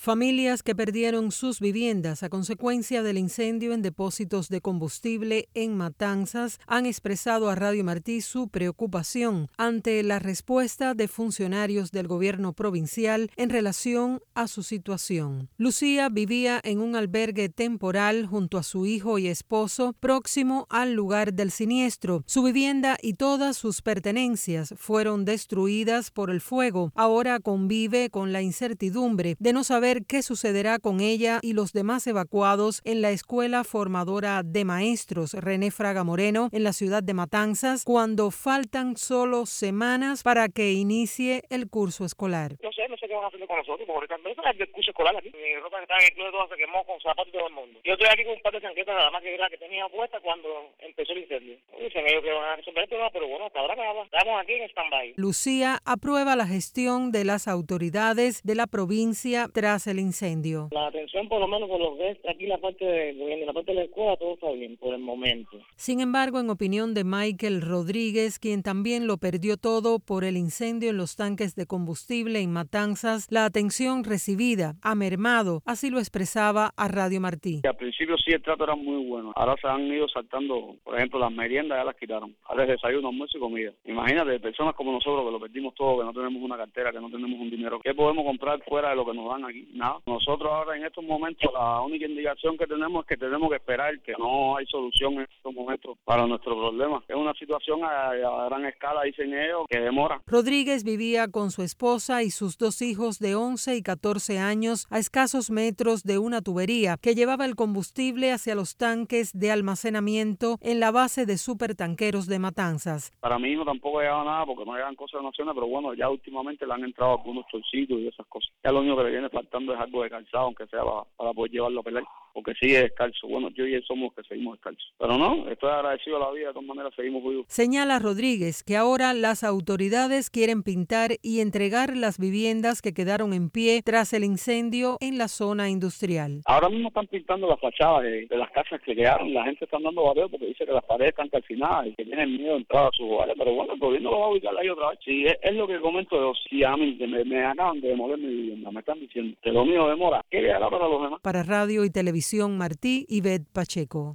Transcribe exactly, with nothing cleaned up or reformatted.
Familias que perdieron sus viviendas a consecuencia del incendio en depósitos de combustible en Matanzas han expresado a Radio Martí su preocupación ante la respuesta de funcionarios del gobierno provincial en relación a su situación. Lucía vivía en un albergue temporal junto a su hijo y esposo próximo al lugar del siniestro. Su vivienda y todas sus pertenencias fueron destruidas por el fuego. Ahora convive con la incertidumbre de no saber qué sucederá con ella y los demás evacuados en la Escuela Formadora de Maestros René Fraga Moreno en la ciudad de Matanzas, cuando faltan solo semanas para que inicie el curso escolar. No sé, no sé qué van a hacer con nosotros, porque ahorita no es el curso escolar aquí. Mi ropa que estaba en el club de todo se quemó con zapatos de todo el mundo. Yo estoy aquí con un par de chancletas nada más que era que tenía puesta cuando empezó el incendio. Dicen ellos que van a resolver el problema, pero bueno, hasta ahora nada. Estamos aquí en stand-by. Lucía aprueba la gestión de las autoridades de la provincia tras el incendio. La atención, por lo menos por lo que es aquí la parte de la parte de la escuela, todo está bien por el momento. Sin embargo, en opinión de Michael Rodríguez, quien también lo perdió todo por el incendio en los tanques de combustible en Matanzas, la atención recibida ha mermado, así lo expresaba a Radio Martí. Al principio sí el trato era muy bueno, ahora se han ido saltando, por ejemplo, las meriendas ya las quitaron, ahora es desayuno, almuerzo y comida. Imagínate, personas como nosotros que lo perdimos todo, que no tenemos una cartera, que no tenemos un dinero, ¿qué podemos comprar fuera de lo que nos dan aquí? Nada. Nosotros ahora en estos momentos la única indicación que tenemos es que tenemos que esperar, que no hay solución en estos momentos para nuestro problema. Es una situación a, a gran escala, dicen ellos, que demora. Rodríguez vivía con su esposa y sus dos hijos de once y catorce años a escasos metros de una tubería que llevaba el combustible hacia los tanques de almacenamiento en la base de supertanqueros de Matanzas. Para mi hijo tampoco llegaba nada porque no llegan cosas de naciones, pero bueno, ya últimamente le han entrado algunos chorcitos y esas cosas. Ya lo único que le viene faltando es algo de calzado, aunque sea para, para poder llevarlo a pelear, porque sigue descalzo. Bueno, yo y él somos que seguimos descalzos. Pero no, estoy agradecido a la vida, de todas maneras seguimos vivos. Señala Rodríguez que ahora las autoridades quieren pintar y entregar las viviendas que quedaron en pie tras el incendio en la zona industrial. Ahora mismo están pintando las fachadas de, de las casas que quedaron. La gente está dando bateo porque dice que las paredes están calcinadas y que tienen miedo de entrar a sus hogares. Pero bueno, el gobierno lo va a ubicar ahí otra vez. Si es, es lo que comento yo, si a mí me, me acaban de demoler mi vivienda, me están diciendo que lo mío demora, ¿qué le hará para los demás? Para Radio y Televisión Martí, Ivette Pacheco.